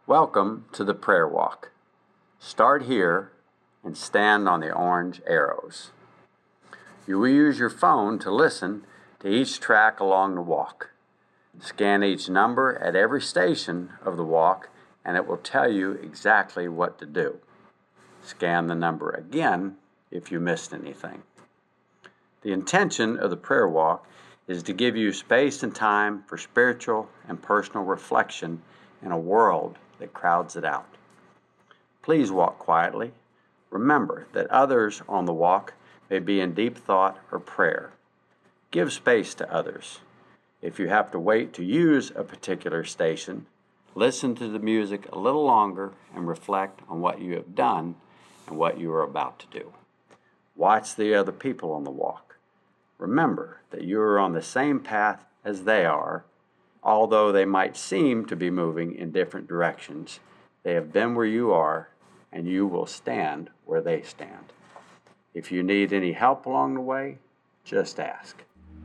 Welcome to the prayer walk. Start here and stand on the orange arrows. You will use your phone to listen to each track along the walk. Scan each number at every station of the walk and it will tell you exactly what to do. Scan the number again if you missed anything. The intention of the prayer walk is to give you space and time for spiritual and personal reflection in a world that crowds it out. Please walk quietly. Remember that others on the walk may be in deep thought or prayer. Give space to others. If you have to wait to use a particular station, listen to the music a little longer and reflect on what you have done and what you are about to do. Watch the other people on the walk. Remember that you are on the same path as they are. Although they might seem to be moving in different directions, they have been where you are, and you will stand where they stand. If you need any help along the way, just ask.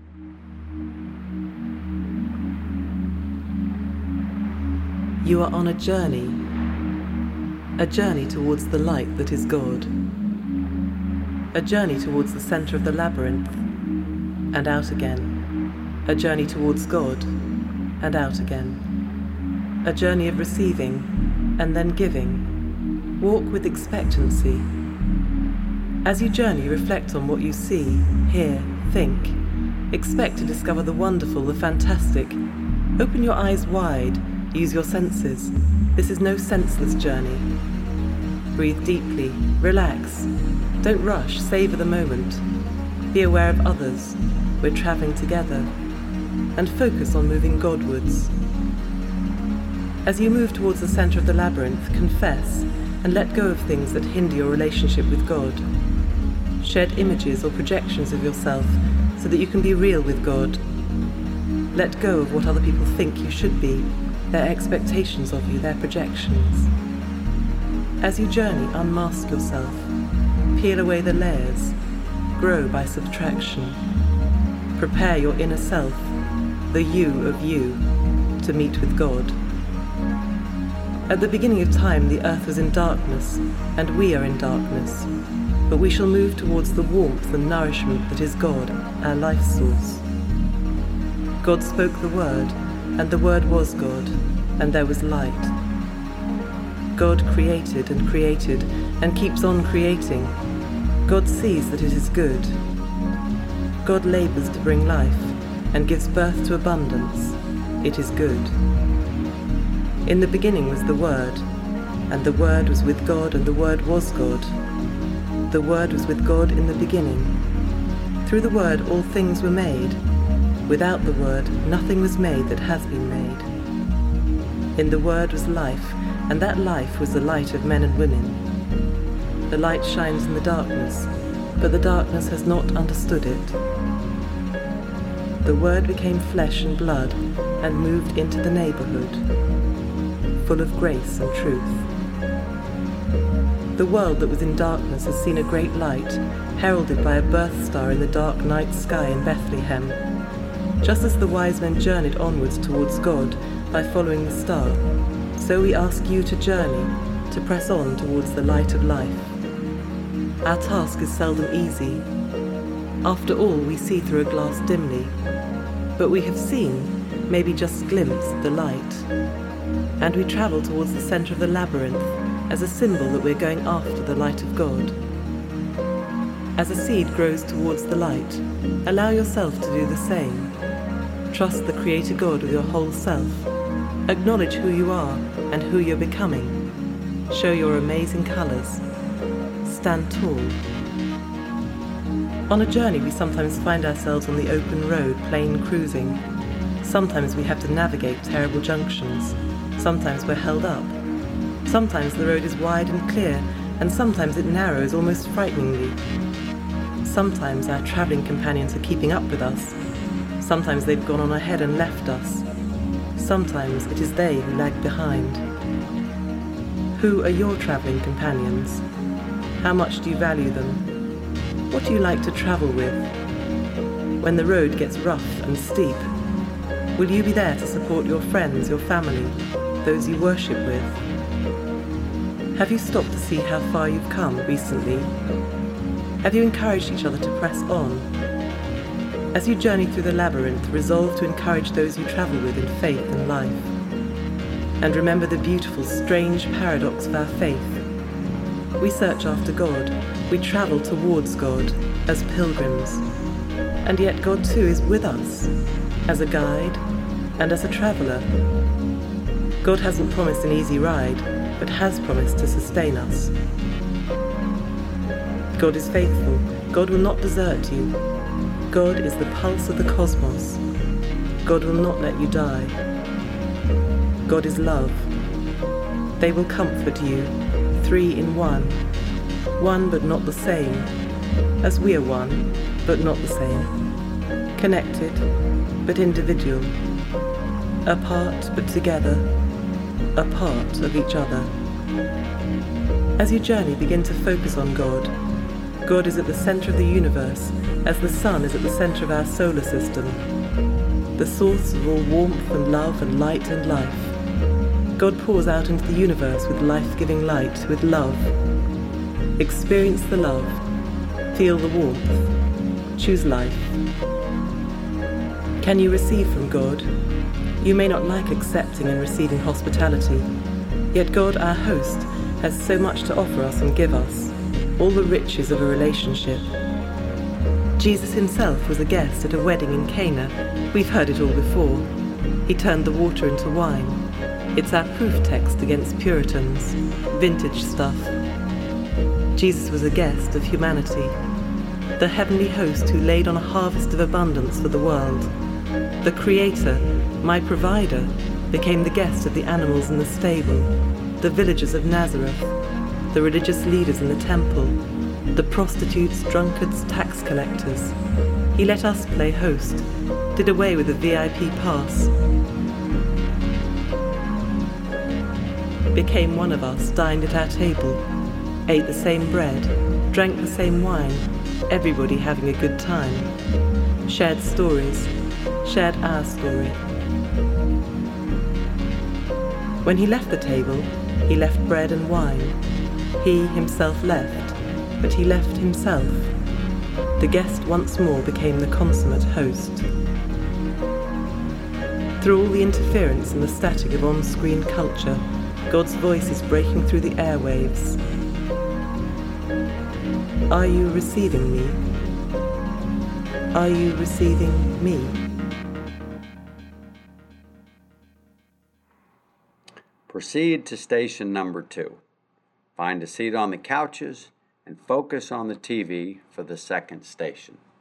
You are on a journey towards the light that is God, a journey towards the center of the labyrinth, and out again, a journey towards God, and out again. A journey of receiving and then giving. Walk with expectancy. As you journey, reflect on what you see, hear, think. Expect to discover the wonderful, the fantastic. Open your eyes wide, use your senses. This is no senseless journey. Breathe deeply, relax. Don't rush, savor the moment. Be aware of others. We're traveling together. And focus on moving Godwards. As you move towards the center of the labyrinth, confess and let go of things that hinder your relationship with God. Shed images or projections of yourself so that you can be real with God. Let go of what other people think you should be, their expectations of you, their projections. As you journey, unmask yourself. Peel away the layers. Grow by subtraction. Prepare your inner self, the you of you, to meet with God. At the beginning of time, the earth was in darkness, and we are in darkness, but we shall move towards the warmth and nourishment that is God, our life source. God spoke the word, and the word was God, and there was light. God created and keeps on creating. God sees that it is good. God labors to bring life, and gives birth to abundance. It is good. In the beginning was the Word, and the Word was with God, and the Word was God. The Word was with God in the beginning. Through the Word all things were made. Without the Word nothing was made that has been made. In the Word was life, and that life was the light of men and women. The light shines in the darkness, but the darkness has not understood it. The Word became flesh and blood and moved into the neighborhood, full of grace and truth. The world that was in darkness has seen a great light, heralded by a birth star in the dark night sky in Bethlehem. Just as the wise men journeyed onwards towards God by following the star, so we ask you to journey, to press on towards the light of life. Our task is seldom easy. After all, we see through a glass dimly, but we have seen, maybe just glimpsed, the light. And we travel towards the center of the labyrinth as a symbol that we're going after the light of God. As a seed grows towards the light, allow yourself to do the same. Trust the Creator God with your whole self. Acknowledge who you are and who you're becoming. Show your amazing colors. Stand tall. On a journey, we sometimes find ourselves on the open road, plain cruising. Sometimes we have to navigate terrible junctions. Sometimes we're held up. Sometimes the road is wide and clear, and sometimes it narrows almost frighteningly. Sometimes our travelling companions are keeping up with us. Sometimes they've gone on ahead and left us. Sometimes it is they who lag behind. Who are your travelling companions? How much do you value them? What do you like to travel with? When the road gets rough and steep, will you be there to support your friends, your family, those you worship with? Have you stopped to see how far you've come recently? Have you encouraged each other to press on? As you journey through the labyrinth, resolve to encourage those you travel with in faith and life. And remember the beautiful, strange paradox of our faith. We search after God, we travel towards God as pilgrims. And yet God too is with us, as a guide and as a traveller. God hasn't promised an easy ride, but has promised to sustain us. God is faithful. God will not desert you. God is the pulse of the cosmos. God will not let you die. God is love. They will comfort you, 3 in 1. One but not the same, as we are one but not the same. Connected but individual. Apart but together. A part of each other. As you journey, begin to focus on God. God is at the center of the universe, as the sun is at the center of our solar system, the source of all warmth and love and light and life. God pours out into the universe with life-giving light, with love. Experience the love. Feel the warmth. Choose life. Can you receive from God? You may not like accepting and receiving hospitality, yet God, our host, has so much to offer us and give us, all the riches of a relationship. Jesus himself was a guest at a wedding in Cana. We've heard it all before. He turned the water into wine. It's our proof text against Puritans, vintage stuff. Jesus was a guest of humanity, the heavenly host who laid on a harvest of abundance for the world. The Creator, my provider, became the guest of the animals in the stable, the villagers of Nazareth, the religious leaders in the temple, the prostitutes, drunkards, tax collectors. He let us play host, did away with the VIP pass, became one of us, dined at our table, ate the same bread, drank the same wine, everybody having a good time, shared stories, shared our story. When he left the table, he left bread and wine. He himself left, but he left himself. The guest once more became the consummate host. Through all the interference and the static of on-screen culture, God's voice is breaking through the airwaves. Are you receiving me? Are you receiving me? Proceed to station number 2. Find a seat on the couches and focus on the TV for the second station.